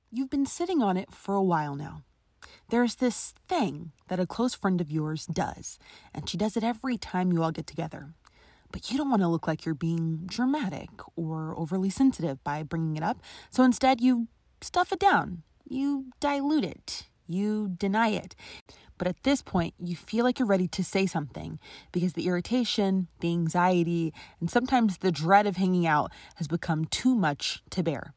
You've been sitting on it for a while now. There's this thing that a close friend of yours does, and she does it every time you all get together. But you don't want to look like you're being dramatic or overly sensitive by bringing it up, so instead you stuff it down. You dilute it. You deny it. But at this point, you feel like you're ready to say something because the irritation, the anxiety, and sometimes the dread of hanging out has become too much to bear.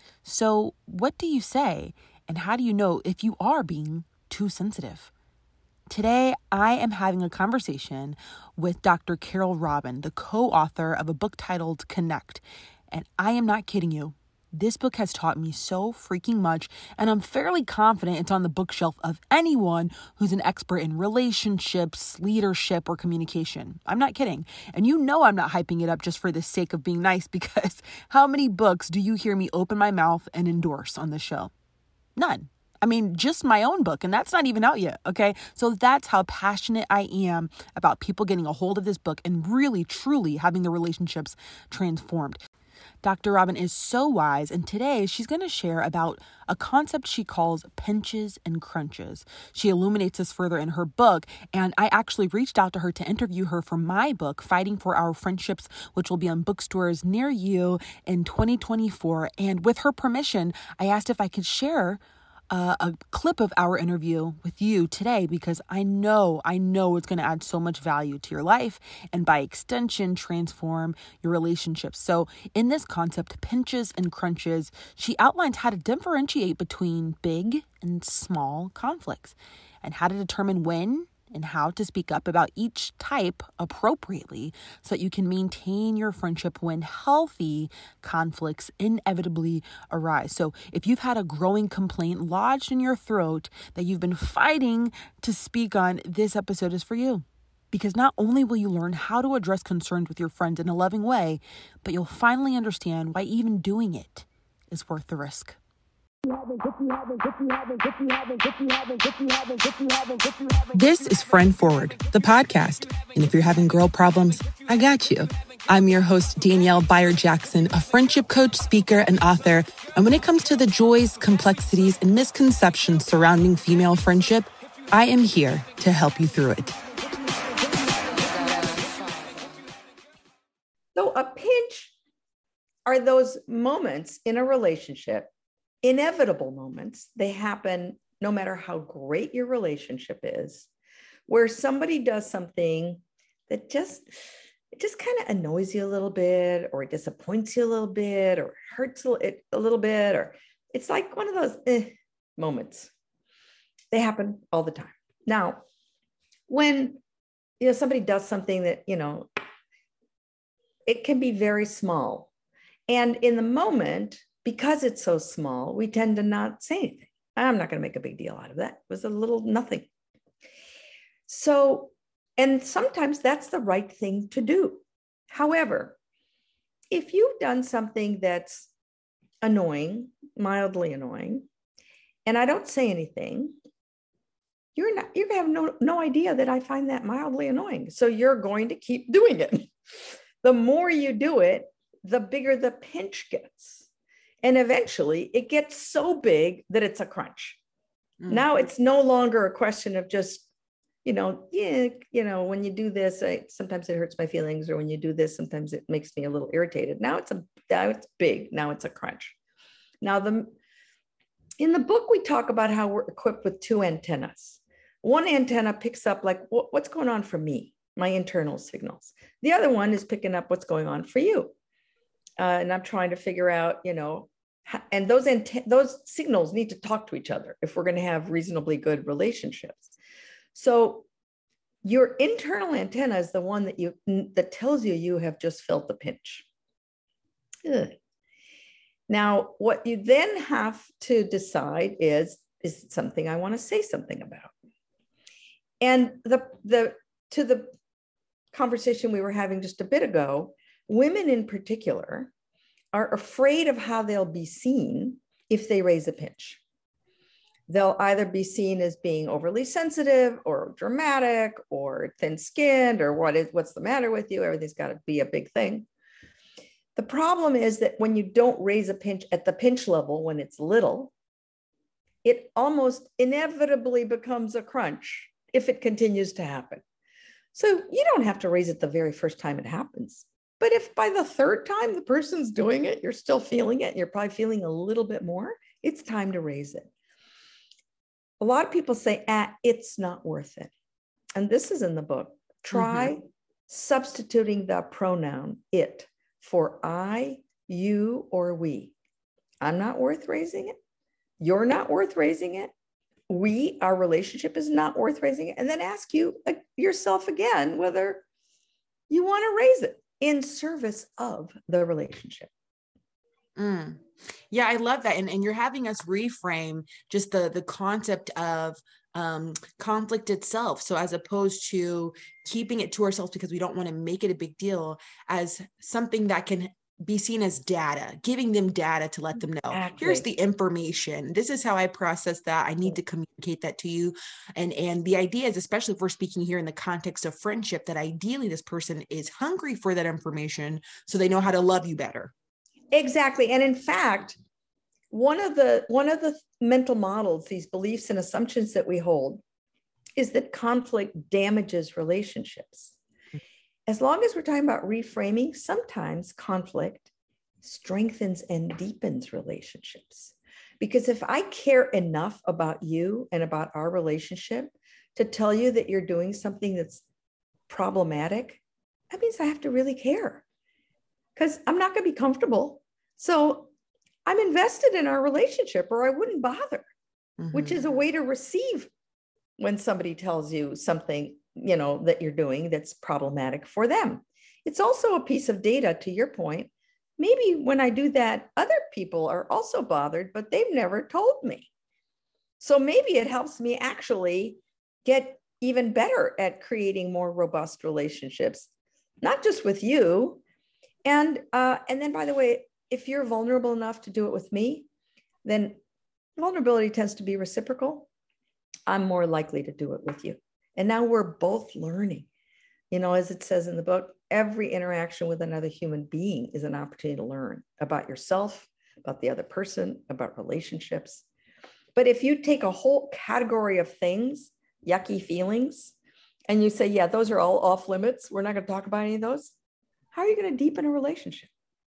So what do you say, and how do you know if you are being too sensitive? Today, I am having a conversation with Dr. Carol Robin, the co-author of a book titled Connect. And I am not kidding you. This book has taught me so freaking much, and I'm fairly confident it's on the bookshelf of anyone who's an expert in relationships, leadership, or communication. I'm not kidding. And you know I'm not hyping it up just for the sake of being nice, because how many books do you hear me open my mouth and endorse on this show? None. I mean, just my own book, and that's not even out yet, okay? So that's how passionate I am about people getting a hold of this book and really, truly having their relationships transformed. Dr. Robin is so wise, and today she's going to share about a concept she calls pinches and crunches. She illuminates this further in her book, and I actually reached out to her to interview her for my book, Fighting for Our Friendships, which will be on bookstores near you in 2024. And with her permission, I asked if I could share a clip of our interview with you today, because I know it's going to add so much value to your life and by extension transform your relationships. So in this concept, pinches and crunches, she outlines how to differentiate between big and small conflicts and how to determine when and how to speak up about each type appropriately so that you can maintain your friendship when healthy conflicts inevitably arise. So if you've had a growing complaint lodged in your throat that you've been fighting to speak on, this episode is for you. Because not only will you learn how to address concerns with your friends in a loving way, but you'll finally understand why even doing it is worth the risk. This is Friend Forward, the podcast. And if you're having girl problems, I got you. I'm your host, Danielle Beyer-Jackson, a friendship coach, speaker, and author. And when it comes to the joys, complexities, and misconceptions surrounding female friendship, I am here to help you through it. So a pinch are those moments in a relationship, inevitable moments. They happen no matter how great your relationship is, where somebody does something that just kind of annoys you a little bit, or it disappoints you a little bit, or hurts it a little bit, or it's like one of those moments. They happen all the time. Now, when somebody does something that it can be very small, and in the moment, because it's so small, we tend to not say anything. I'm not going to make a big deal out of that. It was a little nothing. So, and sometimes that's the right thing to do. However, if you've done something that's annoying, mildly annoying, and I don't say anything, you have no idea that I find that mildly annoying. So you're going to keep doing it. The more you do it, the bigger the pinch gets. And eventually it gets so big that it's a crunch. Mm-hmm. Now it's no longer a question of just, when you do this, sometimes it hurts my feelings, or when you do this, sometimes it makes me a little irritated. Now it's big. Now it's a crunch. Now in the book, we talk about how we're equipped with two antennas. One antenna picks up like what's going on for me, my internal signals. The other one is picking up what's going on for you. And I'm trying to figure out, and those signals need to talk to each other if we're going to have reasonably good relationships. So your internal antenna is the one that tells you have just felt the pinch. Ugh. Now, what you then have to decide is it something I want to say something about? And to the conversation we were having just a bit ago, women in particular are afraid of how they'll be seen if they raise a pinch. They'll either be seen as being overly sensitive or dramatic or thin-skinned, or what's the matter with you? Everything's got to be a big thing. The problem is that when you don't raise a pinch at the pinch level, when it's little, it almost inevitably becomes a crunch if it continues to happen. So you don't have to raise it the very first time it happens. But if by the third time the person's doing it, you're still feeling it, and you're probably feeling a little bit more, it's time to raise it. A lot of people say, it's not worth it. And this is in the book. Try substituting the pronoun it for I, you, or we. I'm not worth raising it. You're not worth raising it. Our relationship is not worth raising it. And then ask yourself again whether you want to raise it in service of the relationship. Yeah, I love that. And you're having us reframe just the concept of conflict itself. So as opposed to keeping it to ourselves because we don't want to make it a big deal, as something that can be seen as data, giving them data to let them know, Exactly. Here's the information. This is how I process that. I need to communicate that to you. And the idea is, especially if we're speaking here in the context of friendship, that ideally this person is hungry for that information so they know how to love you better. Exactly. And in fact, one of the mental models, these beliefs and assumptions that we hold, is that conflict damages relationships. As long as we're talking about reframing, sometimes conflict strengthens and deepens relationships. Because if I care enough about you and about our relationship to tell you that you're doing something that's problematic, that means I have to really care, because I'm not going to be comfortable. So I'm invested in our relationship, or I wouldn't bother, which is a way to receive when somebody tells you something, that you're doing that's problematic for them. It's also a piece of data, to your point. Maybe when I do that, other people are also bothered, but they've never told me. So maybe it helps me actually get even better at creating more robust relationships, not just with you. And then, by the way, if you're vulnerable enough to do it with me, then vulnerability tends to be reciprocal. I'm more likely to do it with you. And now we're both learning. As it says in the book, every interaction with another human being is an opportunity to learn about yourself, about the other person, about relationships. But if you take a whole category of things, yucky feelings, and you say, yeah, those are all off limits, we're not going to talk about any of those, how are you going to deepen a relationship?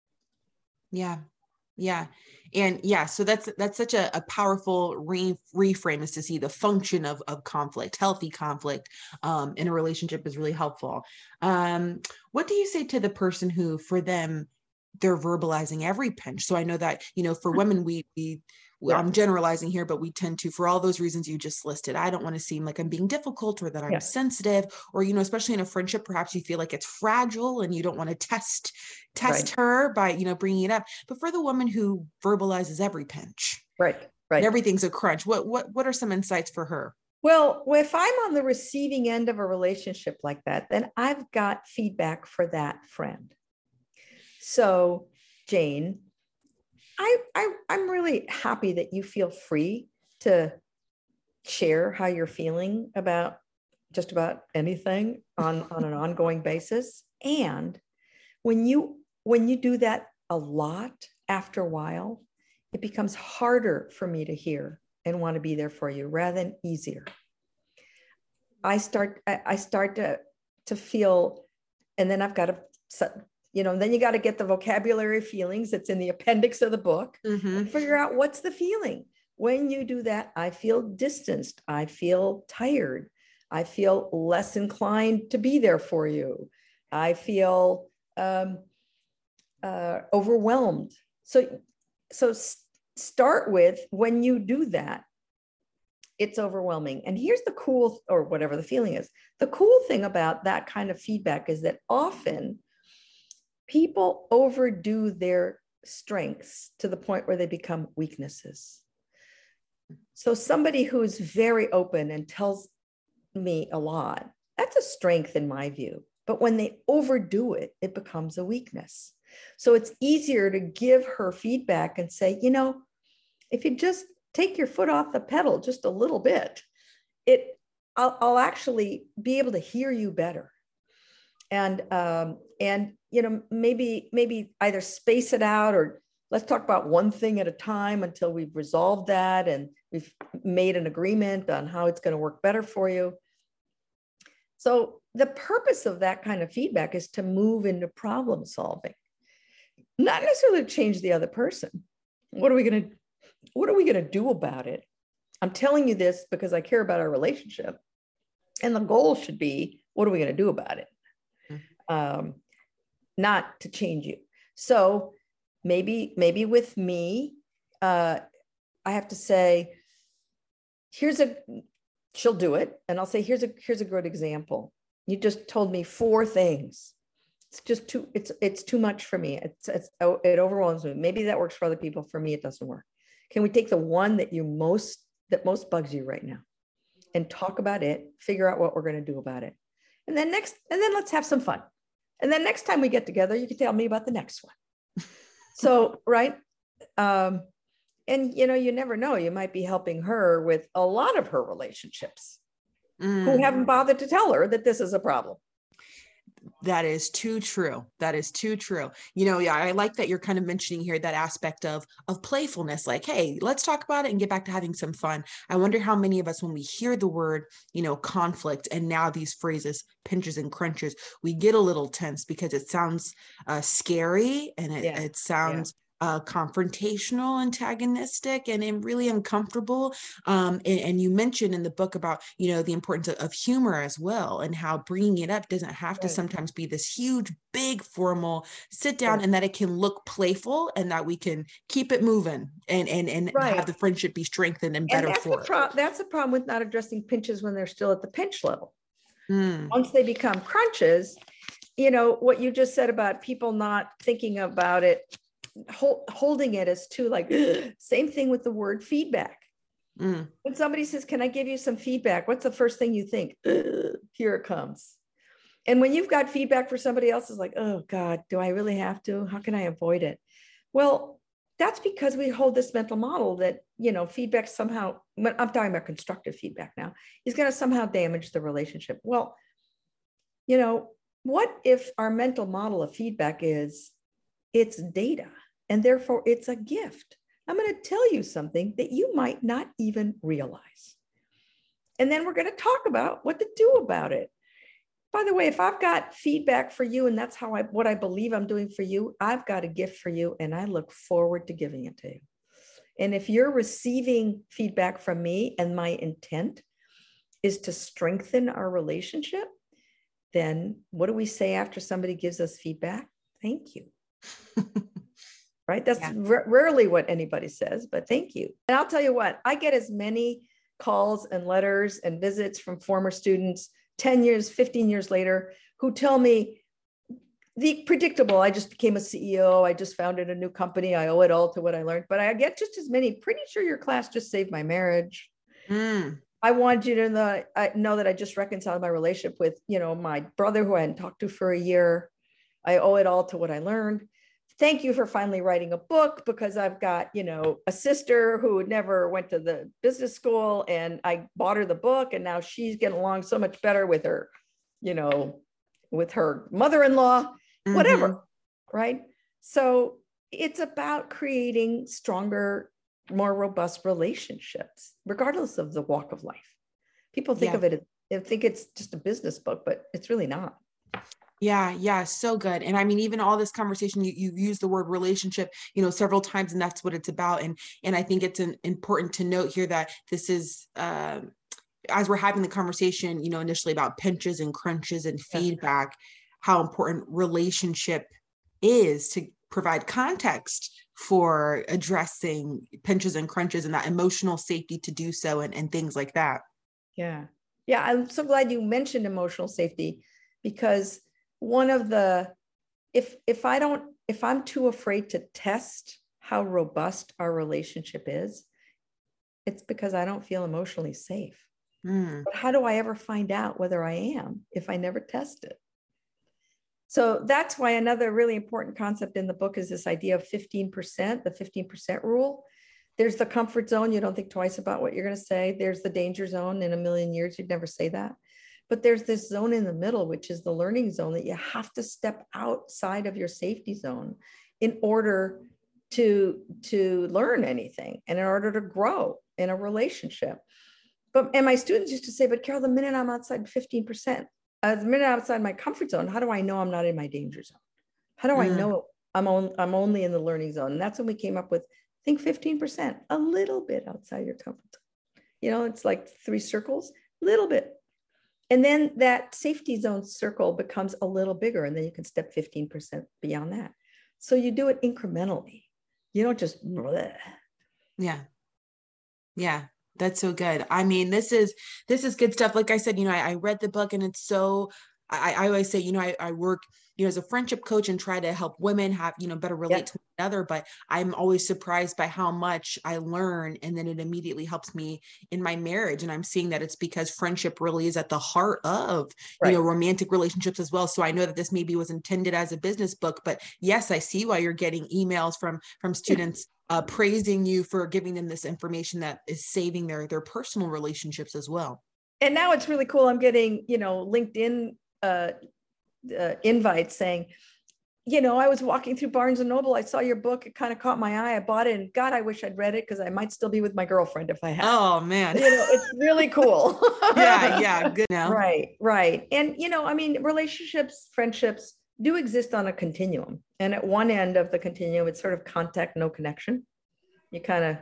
Yeah. Yeah. And yeah, so that's such a powerful reframe, is to see the function of conflict. Healthy conflict in a relationship is really helpful. What do you say to the person who, for them, they're verbalizing every pinch? So I know that, for women, I'm generalizing here, but we tend to, for all those reasons you just listed, I don't want to seem like I'm being difficult or that I'm sensitive, or, especially in a friendship, perhaps you feel like it's fragile and you don't want to test her by, bringing it up. But for the woman who verbalizes every pinch, right, everything's a crunch, what are some insights for her? Well, if I'm on the receiving end of a relationship like that, then I've got feedback for that friend. So, Jane, I'm really happy that you feel free to share how you're feeling about just about anything on an ongoing basis. And when you do that a lot, after a while, it becomes harder for me to hear and want to be there for you rather than easier. I start to feel, and then I've got to, then you got to get the vocabulary feelings that's in the appendix of the book and figure out what's the feeling. When you do that, I feel distanced. I feel tired. I feel less inclined to be there for you. I feel overwhelmed. So start with, when you do that, it's overwhelming. And here's the cool, or whatever the feeling is. The cool thing about that kind of feedback is that often people overdo their strengths to the point where they become weaknesses. So somebody who's very open and tells me a lot, that's a strength in my view. But when they overdo it, it becomes a weakness. So it's easier to give her feedback and say, if you just take your foot off the pedal just a little bit, I'll actually be able to hear you better. And maybe either space it out, or let's talk about one thing at a time until we've resolved that and We've made an agreement on how it's going to work better for you. So the purpose of that kind of feedback is to move into problem solving, not necessarily to change the other person. What are we going to do about it? I'm telling you this because I care about our relationship. And the goal should be, what are we going to do about it? Not to change you. So maybe with me, I have to say, she'll do it. And I'll say, here's a good example. You just told me 4 things. It's just it's too much for me. It overwhelms me. Maybe that works for other people. For me, it doesn't work. Can we take the one that most bugs you right now and talk about it, figure out what we're going to do about it. And then let's have some fun. And then next time we get together, you can tell me about the next one. So, right. And you never know, you might be helping her with a lot of her relationships who haven't bothered to tell her that this is a problem. That is too true. That is too true. Yeah, I like that you're kind of mentioning here that aspect of playfulness, like, hey, let's talk about it and get back to having some fun. I wonder how many of us, when we hear the word, conflict, and now these phrases, pinches and crunches, we get a little tense because it sounds scary, and it sounds confrontational, antagonistic, and really uncomfortable. And you mentioned in the book about, the importance of humor as well, and how bringing it up doesn't have to sometimes be this huge, big, formal sit down, and that it can look playful, and that we can keep it moving and have the friendship be strengthened and better for it. That's the problem with not addressing pinches when they're still at the pinch level. Once they become crunches, what you just said about people not thinking about it, holding it as too like, same thing with the word feedback. When somebody says, can I give you some feedback? What's the first thing you think? Here it comes. And when you've got feedback for somebody else, it's like, oh God, do I really have to? How can I avoid it? Well, that's because we hold this mental model that, feedback somehow, I'm talking about constructive feedback now, is going to somehow damage the relationship. Well, what if our mental model of feedback is it's data, and therefore it's a gift? I'm going to tell you something that you might not even realize. And then we're going to talk about what to do about it. By the way, if I've got feedback for you, and that's what I believe I'm doing for you, I've got a gift for you, and I look forward to giving it to you. And if you're receiving feedback from me and my intent is to strengthen our relationship, then what do we say after somebody gives us feedback? Thank you. Right? That's rarely what anybody says, but thank you. And I'll tell you what, I get as many calls and letters and visits from former students 10 years, 15 years later, who tell me the predictable, I just became a CEO, I just founded a new company, I owe it all to what I learned. But I get just as many, pretty sure your class just saved my marriage. I wanted you to know that I just reconciled my relationship with, my brother who I hadn't talked to for a year. I owe it all to what I learned. Thank you for finally writing a book, because I've got, a sister who never went to the business school, and I bought her the book, and now she's getting along so much better with her, with her mother-in-law, whatever. Right. So it's about creating stronger, more robust relationships, regardless of the walk of life. People think of it, they think it's just a business book, but it's really not. Yeah. So good. And I mean, even all this conversation, you use the word relationship, several times, and that's what it's about. And I think it's important to note here that this is, as we're having the conversation, initially about pinches and crunches and feedback, how important relationship is to provide context for addressing pinches and crunches and that emotional safety to do so, and things like that. Yeah. I'm so glad you mentioned emotional safety, because one of the, if I'm too afraid to test how robust our relationship is, it's because I don't feel emotionally safe. But how do I ever find out whether I am if I never test it? So that's why another really important concept in the book is this idea of 15%, the 15% rule. There's the comfort zone. You don't think twice about what you're going to say. There's the danger zone. In a million years, you'd never say that. But there's this zone in the middle, which is the learning zone, that you have to step outside of your safety zone in order to learn anything and in order to grow in a relationship. And my students used to say, but Carol, the minute I'm outside 15%, the minute I'm outside my comfort zone, how do I know I'm not in my danger zone? How do I know I'm only in the learning zone? And that's when we came up with, think 15%, a little bit outside your comfort zone. It's like 3 circles, little bit. And then that safety zone circle becomes a little bigger, and then you can step 15% beyond that. So you do it incrementally. You don't just bleh. Yeah. That's so good. I mean, this is good stuff. Like I said, I read the book, and it's so, I always say, I work, as a friendship coach and try to help women have, better relate to one another, but I'm always surprised by how much I learn. And then it immediately helps me in my marriage. And I'm seeing that it's because friendship really is at the heart of, romantic relationships as well. So I know that this maybe was intended as a business book, but yes, I see why you're getting emails from students praising you for giving them this information that is saving their personal relationships as well. And now it's really cool. I'm getting, LinkedIn invites saying, I was walking through Barnes and Noble. I saw your book. It kind of caught my eye. I bought it, and God, I wish I'd read it because I might still be with my girlfriend if I had. Oh man. It's really cool. Yeah. Good now. Right. And, relationships, friendships do exist on a continuum. And at one end of the continuum, it's sort of contact, no connection. You kind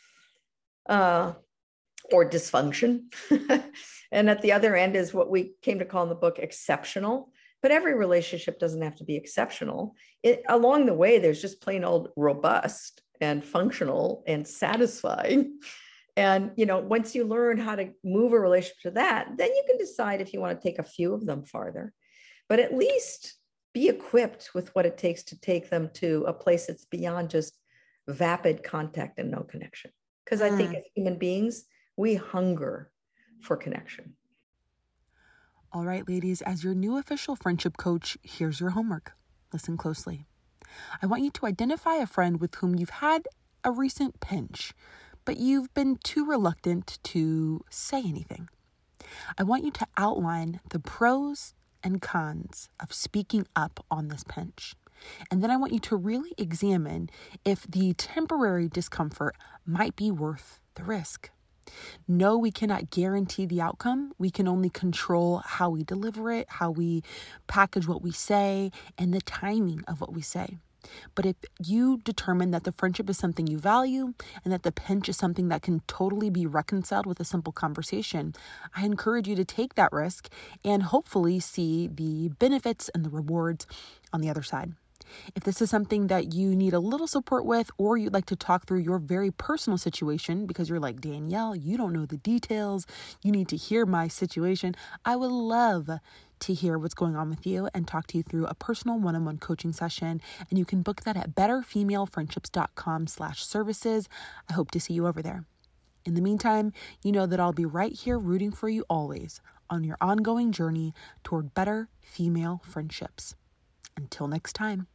of, or dysfunction. And at the other end is what we came to call in the book exceptional. But every relationship doesn't have to be exceptional. Along the way, there's just plain old robust and functional and satisfying. And, once you learn how to move a relationship to that, then you can decide if you want to take a few of them farther. But at least be equipped with what it takes to take them to a place that's beyond just vapid contact and no connection. Because I think as human beings, we hunger for connection. All right, ladies, as your new official friendship coach, here's your homework. Listen closely. I want you to identify a friend with whom you've had a recent pinch, but you've been too reluctant to say anything. I want you to outline the pros and cons of speaking up on this pinch. And then I want you to really examine if the temporary discomfort might be worth the risk. No, we cannot guarantee the outcome. We can only control how we deliver it, how we package what we say, and the timing of what we say. But if you determine that the friendship is something you value and that the pinch is something that can totally be reconciled with a simple conversation, I encourage you to take that risk and hopefully see the benefits and the rewards on the other side. If this is something that you need a little support with, or you'd like to talk through your very personal situation because you're like, Danielle, you don't know the details, you need to hear my situation, I would love to hear what's going on with you and talk to you through a personal one-on-one coaching session. And you can book that at betterfemalefriendships.com/services. I hope to see you over there. In the meantime, you know that I'll be right here rooting for you always on your ongoing journey toward better female friendships. Until next time.